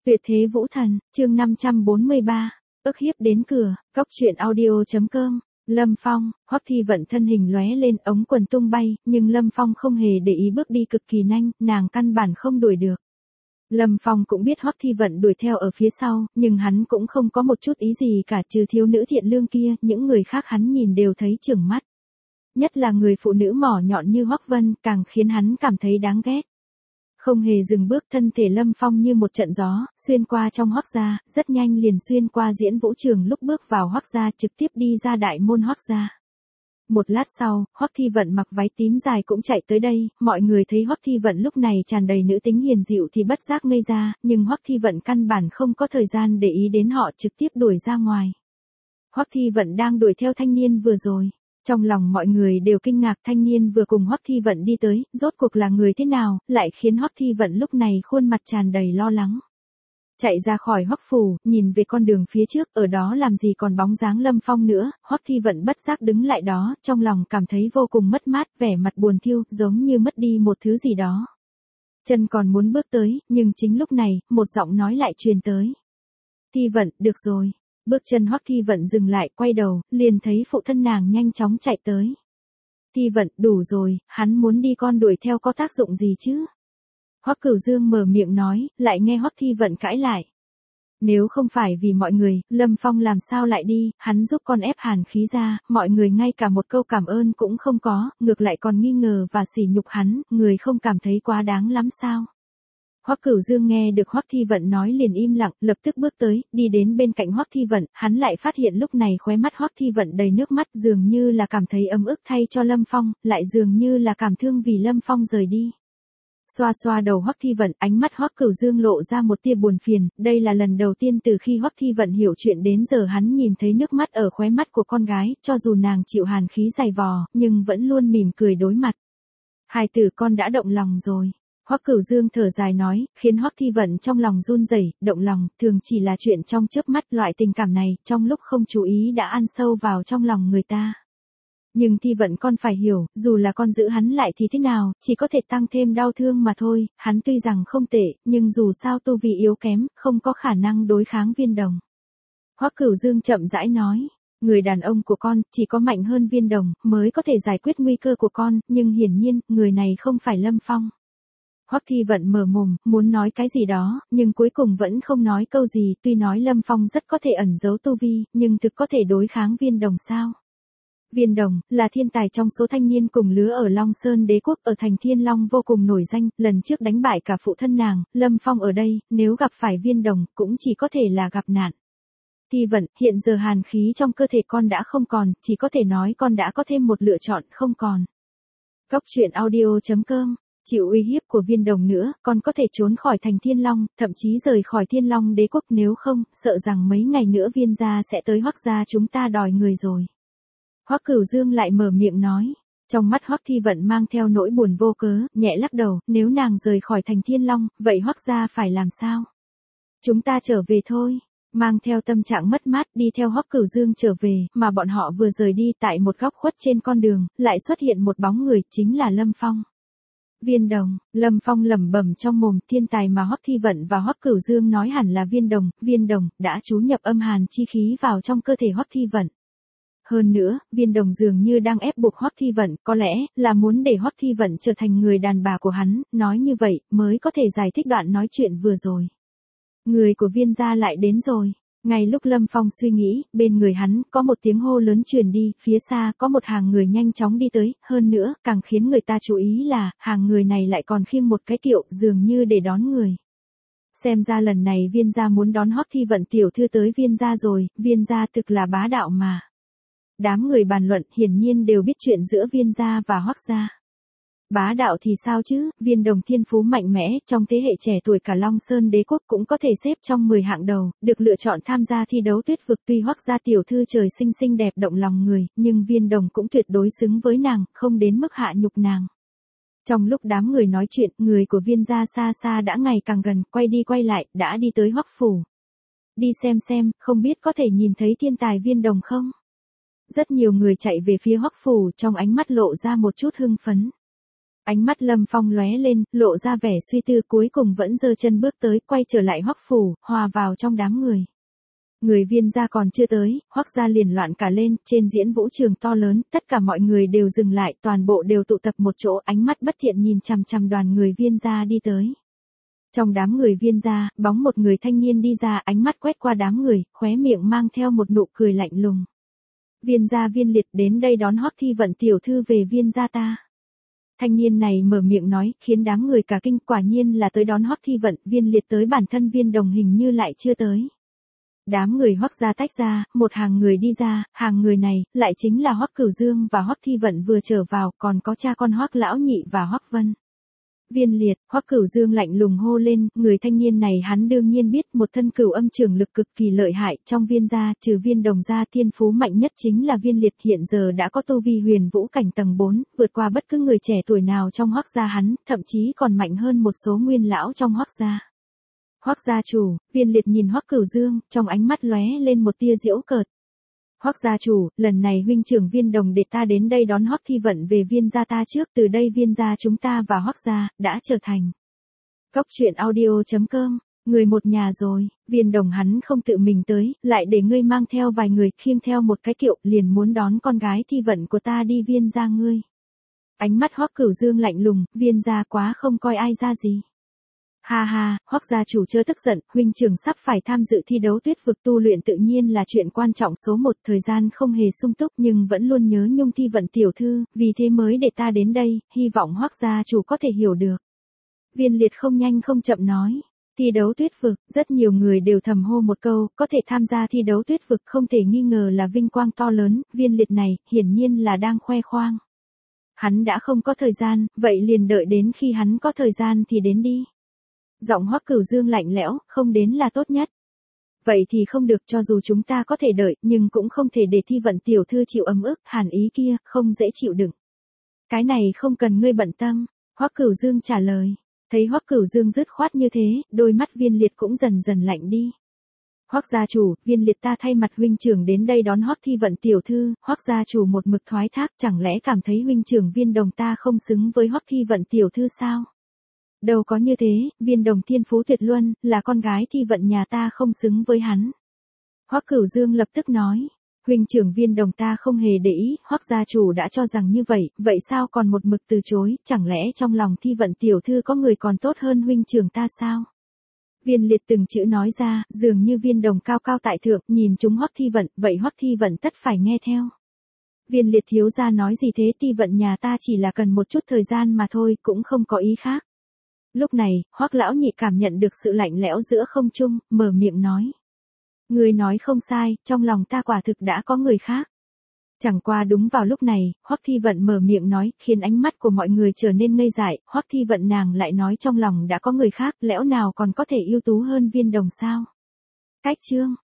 Tuyệt thế vũ thần, chương 543, ức hiếp đến cửa, cóc truyện audio.com. Lâm Phong, Hoắc Thi Vận thân hình lóe lên, ống quần tung bay, nhưng Lâm Phong không hề để ý, bước đi cực kỳ nhanh, nàng căn bản không đuổi được. Lâm Phong cũng biết Hoắc Thi Vận đuổi theo ở phía sau, nhưng hắn cũng không có một chút ý gì cả, trừ thiếu nữ thiện lương kia, những người khác hắn nhìn đều thấy chưởng mắt. Nhất là người phụ nữ mỏ nhọn như Hoắc Vân, càng khiến hắn cảm thấy đáng ghét. Không hề dừng bước, thân thể Lâm Phong như một trận gió, xuyên qua trong Hoắc gia, rất nhanh liền xuyên qua diễn vũ trường, lúc bước vào Hoắc gia trực tiếp đi ra đại môn Hoắc gia. Một lát sau, Hoắc Thi Vận mặc váy tím dài cũng chạy tới đây, mọi người thấy Hoắc Thi Vận lúc này tràn đầy nữ tính hiền dịu thì bất giác ngây ra, nhưng Hoắc Thi Vận căn bản không có thời gian để ý đến họ, trực tiếp đuổi ra ngoài. Hoắc Thi Vận đang đuổi theo thanh niên vừa rồi. Trong lòng mọi người đều kinh ngạc, thanh niên vừa cùng Hoắc Thi Vận đi tới, rốt cuộc là người thế nào, lại khiến Hoắc Thi Vận lúc này khuôn mặt tràn đầy lo lắng. Chạy ra khỏi Hoắc phủ, nhìn về con đường phía trước, ở đó làm gì còn bóng dáng Lâm Phong nữa, Hoắc Thi Vận bất giác đứng lại đó, trong lòng cảm thấy vô cùng mất mát, vẻ mặt buồn thiu, giống như mất đi một thứ gì đó. Chân còn muốn bước tới, nhưng chính lúc này, một giọng nói lại truyền tới. Thi Vận, được rồi. Bước chân Hoắc Thi Vận dừng lại, quay đầu, liền thấy phụ thân nàng nhanh chóng chạy tới. Thi Vận, đủ rồi, hắn muốn đi, con đuổi theo có tác dụng gì chứ? Hoắc Cửu Dương mở miệng nói, lại nghe Hoắc Thi Vận cãi lại. Nếu không phải vì mọi người, Lâm Phong làm sao lại đi, hắn giúp con ép hàn khí ra, mọi người ngay cả một câu cảm ơn cũng không có, ngược lại còn nghi ngờ và sỉ nhục hắn, người không cảm thấy quá đáng lắm sao? Hoắc Cửu Dương nghe được Hoắc Thi Vận nói liền im lặng, lập tức bước tới, đi đến bên cạnh Hoắc Thi Vận, hắn lại phát hiện lúc này khóe mắt Hoắc Thi Vận đầy nước mắt, dường như là cảm thấy ấm ức thay cho Lâm Phong, lại dường như là cảm thương vì Lâm Phong rời đi. Xoa xoa đầu Hoắc Thi Vận, ánh mắt Hoắc Cửu Dương lộ ra một tia buồn phiền, đây là lần đầu tiên từ khi Hoắc Thi Vận hiểu chuyện đến giờ hắn nhìn thấy nước mắt ở khóe mắt của con gái, cho dù nàng chịu hàn khí dày vò, nhưng vẫn luôn mỉm cười đối mặt. Hài tử, con đã động lòng rồi. Hoắc Cửu Dương thở dài nói, khiến Hoắc Thi Vận trong lòng run rẩy, động lòng, thường chỉ là chuyện trong chớp mắt, loại tình cảm này, trong lúc không chú ý đã ăn sâu vào trong lòng người ta. Nhưng Thi Vận, con phải hiểu, dù là con giữ hắn lại thì thế nào, chỉ có thể tăng thêm đau thương mà thôi, hắn tuy rằng không tệ, nhưng dù sao tu vi yếu kém, không có khả năng đối kháng Viên Đồng. Hoắc Cửu Dương chậm rãi nói. Người đàn ông của con, chỉ có mạnh hơn Viên Đồng, mới có thể giải quyết nguy cơ của con, nhưng hiển nhiên, người này không phải Lâm Phong. Hoắc Thi Vận mở mồm, muốn nói cái gì đó, nhưng cuối cùng vẫn không nói câu gì, tuy nói Lâm Phong rất có thể ẩn giấu tu vi, nhưng thực có thể đối kháng Viên Đồng sao? Viên Đồng, là thiên tài trong số thanh niên cùng lứa ở Long Sơn Đế Quốc, ở thành Thiên Long vô cùng nổi danh, lần trước đánh bại cả phụ thân nàng, Lâm Phong ở đây, nếu gặp phải Viên Đồng, cũng chỉ có thể là gặp nạn. Thi Vận, hiện giờ hàn khí trong cơ thể con đã không còn, chỉ có thể nói con đã có thêm một lựa chọn, không còn. Cóc truyện audio.com. Chịu uy hiếp của Viên Đồng nữa, con có thể trốn khỏi thành Thiên Long, thậm chí rời khỏi Thiên Long Đế Quốc, nếu không, sợ rằng mấy ngày nữa Viên gia sẽ tới Hoắc gia chúng ta đòi người rồi. Hoắc Cửu Dương lại mở miệng nói. Trong mắt Hoắc Thi Vận mang theo nỗi buồn vô cớ, nhẹ lắc đầu, nếu nàng rời khỏi thành Thiên Long, vậy Hoắc gia phải làm sao? Chúng ta trở về thôi. Mang theo tâm trạng mất mát đi theo Hoắc Cửu Dương trở về, mà bọn họ vừa rời đi, tại một góc khuất trên con đường, lại xuất hiện một bóng người, chính là Lâm Phong. Viên Đồng, Lâm Phong lẩm bẩm trong mồm, thiên tài mà Hoắc Thi Vận và Hoắc Cửu Dương nói hẳn là Viên Đồng, đã trú nhập âm hàn chi khí vào trong cơ thể Hoắc Thi Vận. Hơn nữa, Viên Đồng dường như đang ép buộc Hoắc Thi Vận, có lẽ là muốn để Hoắc Thi Vận trở thành người đàn bà của hắn, nói như vậy mới có thể giải thích đoạn nói chuyện vừa rồi. Người của Viên gia lại đến rồi. Ngay lúc Lâm Phong suy nghĩ, bên người hắn có một tiếng hô lớn truyền đi, phía xa có một hàng người nhanh chóng đi tới, hơn nữa, càng khiến người ta chú ý là, hàng người này lại còn khiêng một cái kiệu, dường như để đón người. Xem ra lần này Viên gia muốn đón Hoắc Thi Vận tiểu thư tới Viên gia rồi, Viên gia thực là bá đạo mà. Đám người bàn luận hiển nhiên đều biết chuyện giữa Viên gia và Hoắc gia. Bá đạo thì sao chứ, Viên Đồng thiên phú mạnh mẽ, trong thế hệ trẻ tuổi cả Long Sơn Đế Quốc cũng có thể xếp trong 10 hạng đầu, được lựa chọn tham gia thi đấu tuyết vực, tuy Hoắc gia tiểu thư trời sinh xinh đẹp động lòng người, nhưng Viên Đồng cũng tuyệt đối xứng với nàng, không đến mức hạ nhục nàng. Trong lúc đám người nói chuyện, người của Viên gia xa xa đã ngày càng gần, quay đi quay lại, đã đi tới Hoắc phủ. Đi xem, không biết có thể nhìn thấy thiên tài Viên Đồng không? Rất nhiều người chạy về phía Hoắc phủ, trong ánh mắt lộ ra một chút hưng phấn. Ánh mắt Lâm Phong lóe lên, lộ ra vẻ suy tư, cuối cùng vẫn giơ chân bước tới, quay trở lại Hoắc phủ, hòa vào trong đám người. Người Viên gia còn chưa tới, Hoắc gia liền loạn cả lên, trên diễn vũ trường to lớn, tất cả mọi người đều dừng lại, toàn bộ đều tụ tập một chỗ, ánh mắt bất thiện nhìn chằm chằm đoàn người Viên gia đi tới. Trong đám người Viên gia, bóng một người thanh niên đi ra, ánh mắt quét qua đám người, khóe miệng mang theo một nụ cười lạnh lùng. Viên gia Viên Liệt đến đây đón Hoắc Thi Vận tiểu thư về Viên gia ta. Thanh niên này mở miệng nói, khiến đám người cả kinh, quả nhiên là tới đón Hoắc Thi Vận, Viên Liệt tới, bản thân Viên Đồng hình như lại chưa tới. Đám người Hoắc gia tách ra, một hàng người đi ra, hàng người này, lại chính là Hoắc Cửu Dương và Hoắc Thi Vận vừa trở vào, còn có cha con Hoắc Lão Nhị và Hoắc Vân. Viên Liệt, Hoắc Cửu Dương lạnh lùng hô lên, người thanh niên này hắn đương nhiên biết, một thân cửu âm trường lực cực kỳ lợi hại, trong Viên gia, trừ Viên Đồng gia, thiên phú mạnh nhất chính là Viên Liệt, hiện giờ đã có tu vi huyền vũ cảnh tầng 4, vượt qua bất cứ người trẻ tuổi nào trong Hoắc gia hắn, thậm chí còn mạnh hơn một số nguyên lão trong Hoắc gia. Hoắc gia chủ, Viên Liệt nhìn Hoắc Cửu Dương, trong ánh mắt lóe lên một tia giễu cợt. Hoắc gia chủ, lần này huynh trưởng Viên Đồng để ta đến đây đón Hoắc Thi Vận về Viên gia ta trước, từ đây Viên gia chúng ta và Hoắc gia đã trở thành Cốc truyện audio.com, người một nhà rồi. Viên Đồng hắn không tự mình tới, lại để ngươi mang theo vài người, khiêng theo một cái kiệu, liền muốn đón con gái Thi Vận của ta đi Viên gia ngươi. Ánh mắt Hoắc Cửu Dương lạnh lùng, Viên gia quá không coi ai ra gì. Ha ha, Hoắc gia chủ chớ tức giận, huynh trưởng sắp phải tham dự thi đấu tuyết vực, tu luyện tự nhiên là chuyện quan trọng số 1, thời gian không hề sung túc nhưng vẫn luôn nhớ nhung Thi Vận tiểu thư, vì thế mới để ta đến đây, hy vọng Hoắc gia chủ có thể hiểu được. Viên Liệt không nhanh không chậm nói. Thi đấu tuyết vực, rất nhiều người đều thầm hô một câu, có thể tham gia thi đấu tuyết vực không thể nghi ngờ là vinh quang to lớn, Viên Liệt này, hiển nhiên là đang khoe khoang. Hắn đã không có thời gian, vậy liền đợi đến khi hắn có thời gian thì đến đi. Giọng Hoắc Cửu Dương lạnh lẽo, không đến là tốt nhất. Vậy thì không được, cho dù chúng ta có thể đợi, nhưng cũng không thể để Thi Vận tiểu thư chịu ấm ức, hàn ý kia, không dễ chịu đựng. Cái này không cần ngươi bận tâm, Hoắc Cửu Dương trả lời. Thấy Hoắc Cửu Dương dứt khoát như thế, đôi mắt Viên Liệt cũng dần dần lạnh đi. Hoắc gia chủ, Viên Liệt ta thay mặt huynh trưởng đến đây đón Hoắc Thi Vận tiểu thư, Hoắc gia chủ một mực thoái thác, chẳng lẽ cảm thấy huynh trưởng Viên Đồng ta không xứng với Hoắc Thi Vận tiểu thư sao? Đâu có như thế, Viên Đồng thiên phú tuyệt luân, là con gái Thi Vận nhà ta không xứng với hắn. Hoắc Cửu Dương lập tức nói, huynh trưởng Viên Đồng ta không hề để ý, Hoắc gia chủ đã cho rằng như vậy, vậy sao còn một mực từ chối, chẳng lẽ trong lòng Thi Vận tiểu thư có người còn tốt hơn huynh trưởng ta sao? Viên Liệt từng chữ nói ra, dường như Viên Đồng cao cao tại thượng, nhìn chúng Hoắc Thi Vận, vậy Hoắc Thi Vận tất phải nghe theo. Viên Liệt thiếu gia nói gì thế, Thi Vận nhà ta chỉ là cần một chút thời gian mà thôi, cũng không có ý khác. Lúc này, Hoắc Lão Nhị cảm nhận được sự lạnh lẽo giữa không trung, mở miệng nói. Người nói không sai, trong lòng ta quả thực đã có người khác. Chẳng qua đúng vào lúc này, Hoắc Thi Vận mở miệng nói, khiến ánh mắt của mọi người trở nên ngây dại, Hoắc Thi Vận nàng lại nói trong lòng đã có người khác, lẽ nào còn có thể ưu tú hơn Viên Đồng sao? Cách chương